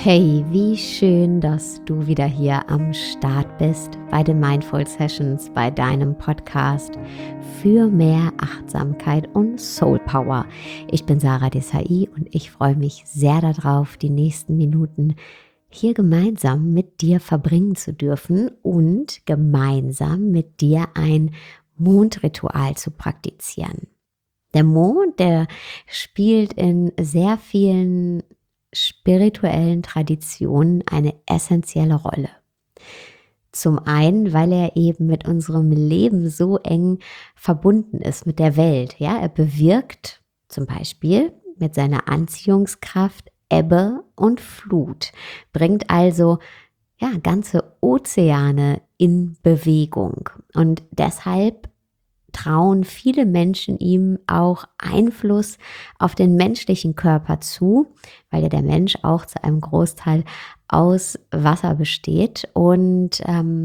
Hey, wie schön, dass du wieder hier am Start bist bei den Mindful Sessions, bei deinem Podcast für mehr Achtsamkeit und Soul Power. Ich bin Sarah Desai und ich freue mich sehr darauf, die nächsten Minuten hier gemeinsam mit dir verbringen zu dürfen und gemeinsam mit dir ein Mondritual zu praktizieren. Der Mond, der spielt in sehr vielen spirituellen Traditionen eine essentielle Rolle. Zum einen, weil er eben mit unserem Leben so eng verbunden ist mit der Welt. Ja, er bewirkt zum Beispiel mit seiner Anziehungskraft Ebbe und Flut, bringt also ganze Ozeane in Bewegung. Und deshalb trauen viele Menschen ihm auch Einfluss auf den menschlichen Körper zu, weil ja der Mensch auch zu einem Großteil aus Wasser besteht und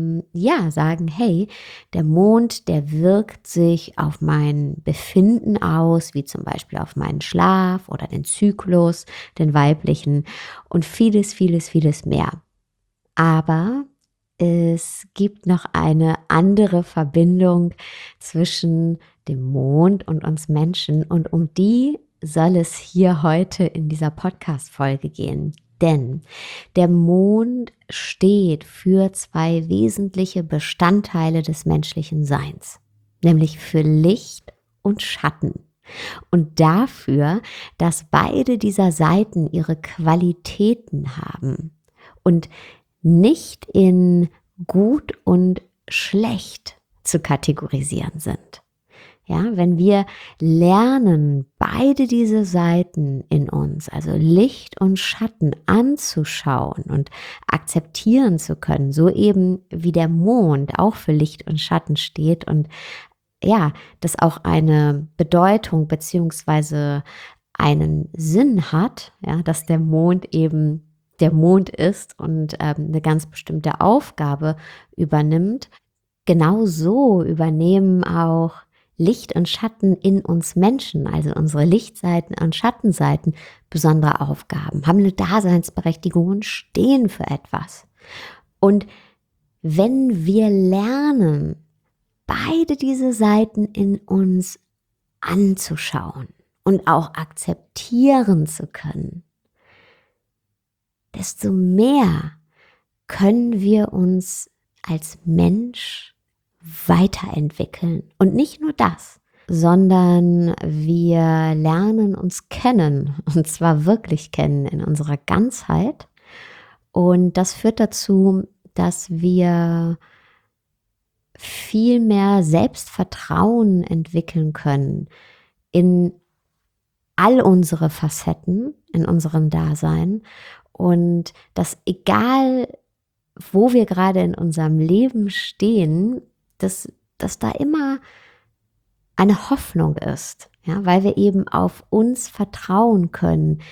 sagen, hey, der Mond, der wirkt sich auf mein Befinden aus, wie zum Beispiel auf meinen Schlaf oder den Zyklus, den weiblichen und vieles, vieles, vieles mehr. Aber es gibt noch eine andere Verbindung zwischen dem Mond und uns Menschen und um die soll es hier heute in dieser Podcast-Folge gehen. Denn der Mond steht für zwei wesentliche Bestandteile des menschlichen Seins, nämlich für Licht und Schatten. Und dafür, dass beide dieser Seiten ihre Qualitäten haben und nicht in gut und schlecht zu kategorisieren sind. Ja, wenn wir lernen, beide diese Seiten in uns, also Licht und Schatten anzuschauen und akzeptieren zu können, so eben wie der Mond auch für Licht und Schatten steht und das auch eine Bedeutung beziehungsweise einen Sinn hat, dass der Mond eben der Mond ist und eine ganz bestimmte Aufgabe übernimmt. Genauso übernehmen auch Licht und Schatten in uns Menschen, also unsere Lichtseiten und Schattenseiten, besondere Aufgaben, haben eine Daseinsberechtigung und stehen für etwas. Und wenn wir lernen, beide diese Seiten in uns anzuschauen und auch akzeptieren zu können, desto mehr können wir uns als Mensch weiterentwickeln. Und nicht nur das, sondern wir lernen uns kennen, und zwar wirklich kennen in unserer Ganzheit. Und das führt dazu, dass wir viel mehr Selbstvertrauen entwickeln können in all unsere Facetten, in unserem Dasein. Und dass egal, wo wir gerade in unserem Leben stehen, dass da immer eine Hoffnung ist, ja, weil wir eben auf uns vertrauen können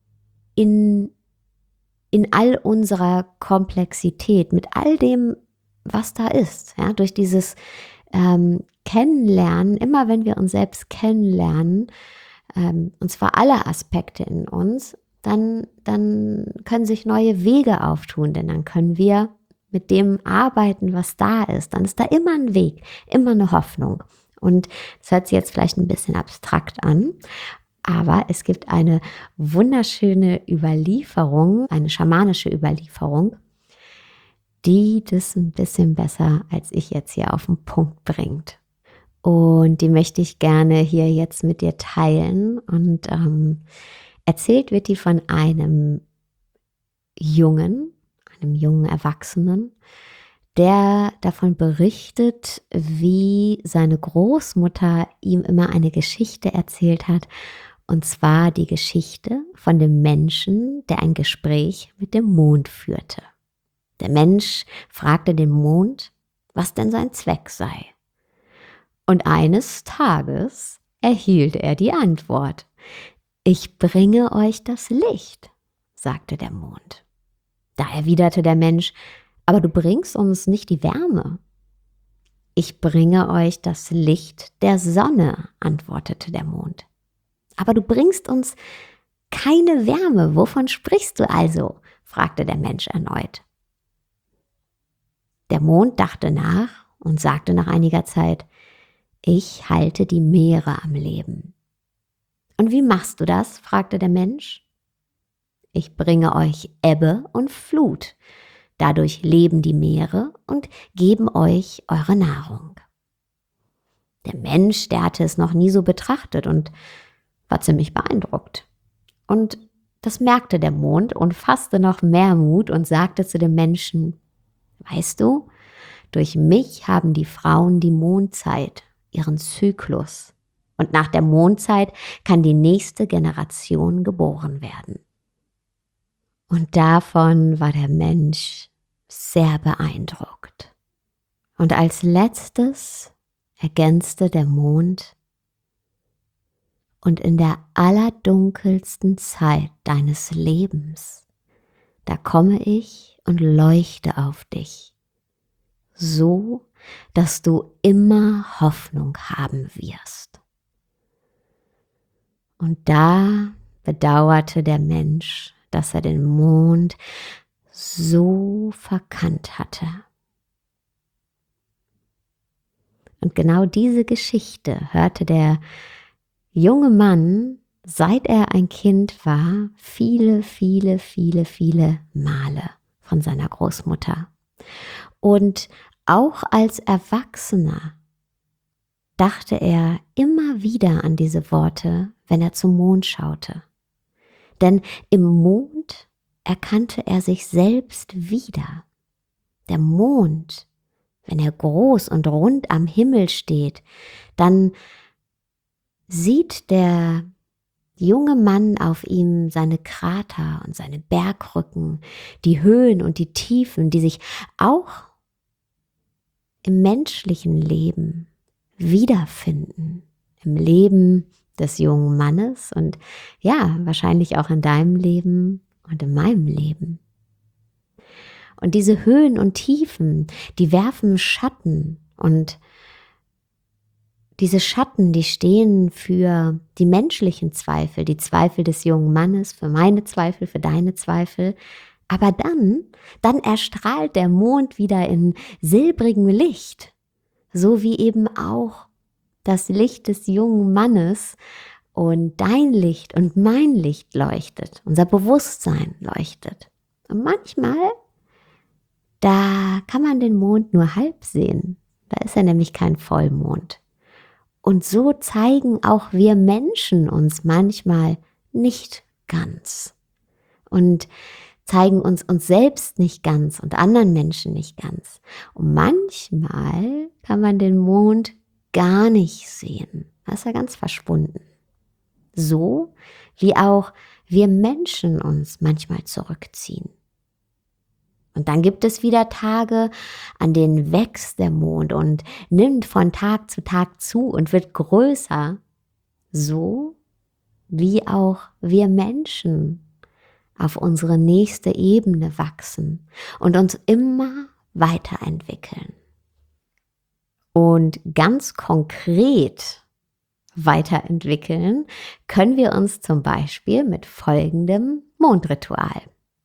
in all unserer Komplexität, mit all dem, was da ist, ja, durch dieses Kennenlernen, immer wenn wir uns selbst kennenlernen, und zwar alle Aspekte in uns, dann können sich neue Wege auftun, denn dann können wir mit dem arbeiten, was da ist. Dann ist da immer ein Weg, immer eine Hoffnung. Und das hört sich jetzt vielleicht ein bisschen abstrakt an, aber es gibt eine wunderschöne Überlieferung, eine schamanische Überlieferung, die das ein bisschen besser als ich jetzt hier auf den Punkt bringt. Und die möchte ich gerne hier jetzt mit dir teilen. Und erzählt wird die von einem jungen Erwachsenen, der davon berichtet, wie seine Großmutter ihm immer eine Geschichte erzählt hat. Und zwar die Geschichte von dem Menschen, der ein Gespräch mit dem Mond führte. Der Mensch fragte den Mond, was denn sein Zweck sei. Und eines Tages erhielt er die Antwort: Ich bringe euch das Licht, sagte der Mond. Da erwiderte der Mensch: Aber du bringst uns nicht die Wärme. Ich bringe euch das Licht der Sonne, antwortete der Mond. Aber du bringst uns keine Wärme. Wovon sprichst du also? fragte der Mensch erneut. Der Mond dachte nach und sagte nach einiger Zeit: Ich halte die Meere am Leben. Und wie machst du das? Fragte der Mensch. Ich bringe euch Ebbe und Flut. Dadurch leben die Meere und geben euch eure Nahrung. Der Mensch, der hatte es noch nie so betrachtet und war ziemlich beeindruckt. Und das merkte der Mond und fasste noch mehr Mut und sagte zu dem Menschen: Weißt du, durch mich haben die Frauen die Mondzeit, ihren Zyklus. Und nach der Mondzeit kann die nächste Generation geboren werden. Und davon war der Mensch sehr beeindruckt. Und als letztes ergänzte der Mond: Und in der allerdunkelsten Zeit deines Lebens, da komme ich und leuchte auf dich, so dass du immer Hoffnung haben wirst. Und da bedauerte der Mensch, dass er den Mond so verkannt hatte. Und genau diese Geschichte hörte der junge Mann, seit er ein Kind war, viele Male von seiner Großmutter. Und auch als Erwachsener dachte er immer wieder an diese Worte, wenn er zum Mond schaute. Denn im Mond erkannte er sich selbst wieder. Der Mond, wenn er groß und rund am Himmel steht, dann sieht der junge Mann auf ihm seine Krater und seine Bergrücken, die Höhen und die Tiefen, die sich auch im menschlichen Leben wiederfinden, im Leben des jungen Mannes und ja, wahrscheinlich auch in deinem Leben und in meinem Leben. Und diese Höhen und Tiefen, die werfen Schatten und diese Schatten, die stehen für die menschlichen Zweifel, die Zweifel des jungen Mannes, für meine Zweifel, für deine Zweifel. Aber dann erstrahlt der Mond wieder in silbrigem Licht, so wie eben auch das Licht des jungen Mannes und dein Licht und mein Licht leuchtet, unser Bewusstsein leuchtet. Und manchmal, da kann man den Mond nur halb sehen, da ist er nämlich kein Vollmond. Und so zeigen auch wir Menschen uns manchmal nicht ganz und zeigen uns selbst nicht ganz und anderen Menschen nicht ganz. Und manchmal kann man den Mond gar nicht sehen. Da ist er ganz verschwunden. So wie auch wir Menschen uns manchmal zurückziehen. Und dann gibt es wieder Tage, an denen wächst der Mond und nimmt von Tag zu Tag zu und wird größer. So wie auch wir Menschen auf unsere nächste Ebene wachsen und uns immer weiterentwickeln. Und ganz konkret weiterentwickeln können wir uns zum Beispiel mit folgendem Mondritual.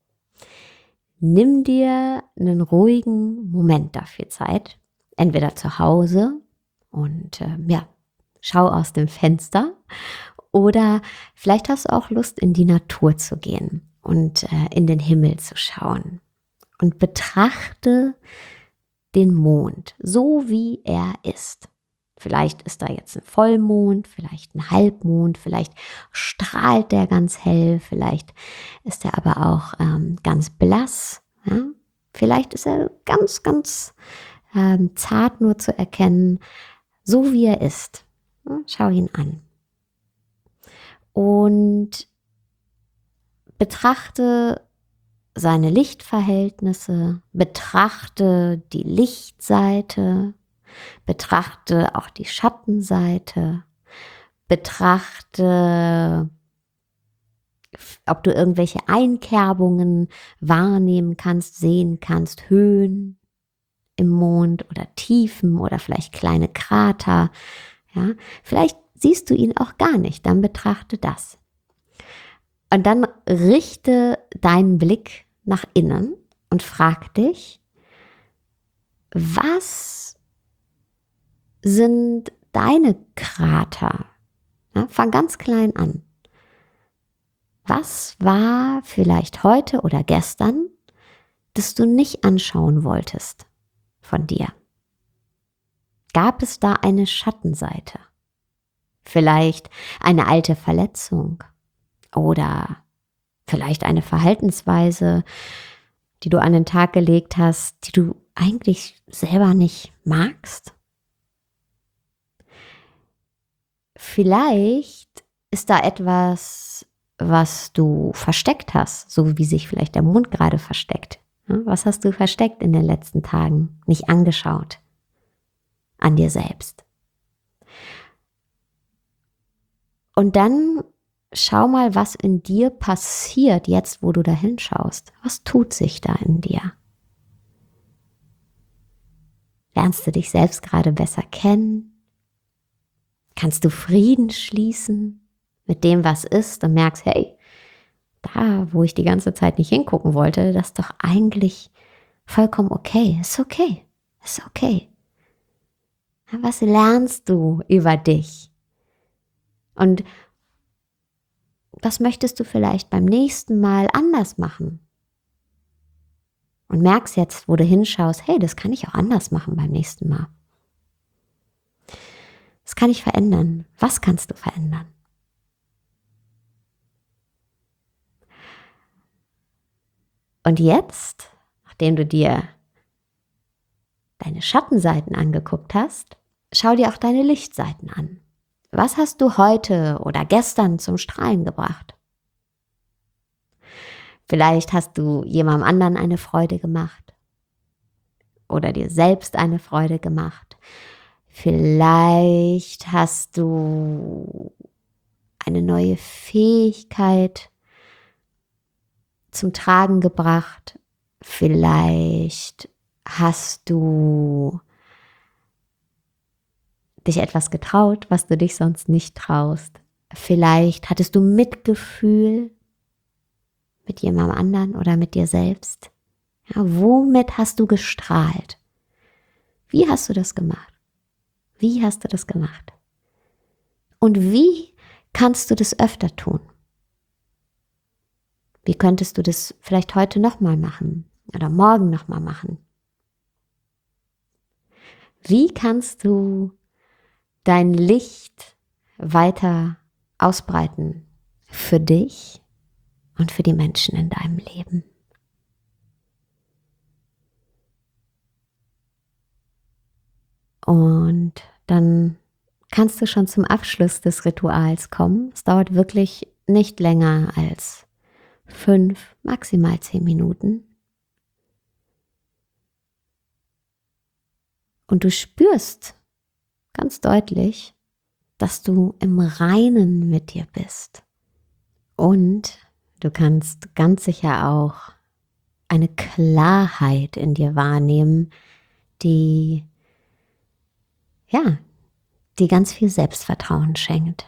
Nimm dir einen ruhigen Moment dafür Zeit, entweder zu Hause und schau aus dem Fenster oder vielleicht hast du auch Lust, in die Natur zu gehen und in den Himmel zu schauen und betrachte den Mond, so wie er ist. Vielleicht ist da jetzt ein Vollmond, vielleicht ein Halbmond, vielleicht strahlt der ganz hell, vielleicht ist er aber auch ganz blass. Ja? Vielleicht ist er ganz zart nur zu erkennen, so wie er ist. Ja? Schau ihn an. Und betrachte seine Lichtverhältnisse, betrachte die Lichtseite, betrachte auch die Schattenseite, betrachte, ob du irgendwelche Einkerbungen wahrnehmen kannst, sehen kannst, Höhen im Mond oder Tiefen oder vielleicht kleine Krater. Ja, vielleicht siehst du ihn auch gar nicht, dann betrachte das. Und dann richte deinen Blick nach innen und frag dich, was sind deine Krater? Ja, fang ganz klein an. Was war vielleicht heute oder gestern, das du nicht anschauen wolltest von dir? Gab es da eine Schattenseite? Vielleicht eine alte Verletzung oder vielleicht eine Verhaltensweise, die du an den Tag gelegt hast, die du eigentlich selber nicht magst? Vielleicht ist da etwas, was du versteckt hast, so wie sich vielleicht der Mond gerade versteckt. Was hast du versteckt in den letzten Tagen, nicht angeschaut an dir selbst? Und dann schau mal, was in dir passiert, jetzt wo du da hinschaust. Was tut sich da in dir? Lernst du dich selbst gerade besser kennen? Kannst du Frieden schließen mit dem, was ist und merkst, hey, da, wo ich die ganze Zeit nicht hingucken wollte, das ist doch eigentlich vollkommen okay. Ist okay. Ist okay. Was lernst du über dich? Und was möchtest du vielleicht beim nächsten Mal anders machen? Und merkst jetzt, wo du hinschaust, hey, das kann ich auch anders machen beim nächsten Mal. Das kann ich verändern. Was kannst du verändern? Und jetzt, nachdem du dir deine Schattenseiten angeguckt hast, schau dir auch deine Lichtseiten an. Was hast du heute oder gestern zum Strahlen gebracht? Vielleicht hast du jemandem anderen eine Freude gemacht oder dir selbst eine Freude gemacht. Vielleicht hast du eine neue Fähigkeit zum Tragen gebracht. Vielleicht hast du dich etwas getraut, was du dich sonst nicht traust. Vielleicht hattest du Mitgefühl mit jemandem anderen oder mit dir selbst. Ja, womit hast du gestrahlt? Wie hast du das gemacht? Wie hast du das gemacht? Und wie kannst du das öfter tun? Wie könntest du das vielleicht heute nochmal machen oder morgen nochmal machen? Wie kannst du dein Licht weiter ausbreiten für dich und für die Menschen in deinem Leben? Und dann kannst du schon zum Abschluss des Rituals kommen. Es dauert wirklich nicht länger als 5, maximal 10 Minuten. Und du spürst ganz deutlich, dass du im Reinen mit dir bist. Und du kannst ganz sicher auch eine Klarheit in dir wahrnehmen, die ganz viel Selbstvertrauen schenkt.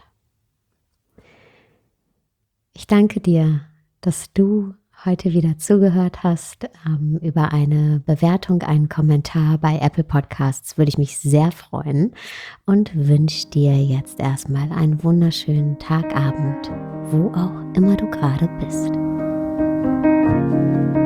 Ich danke dir, dass du heute wieder zugehört hast. Über eine Bewertung, einen Kommentar bei Apple Podcasts würde ich mich sehr freuen und wünsche dir jetzt erstmal einen wunderschönen Tag, Abend, wo auch immer du gerade bist.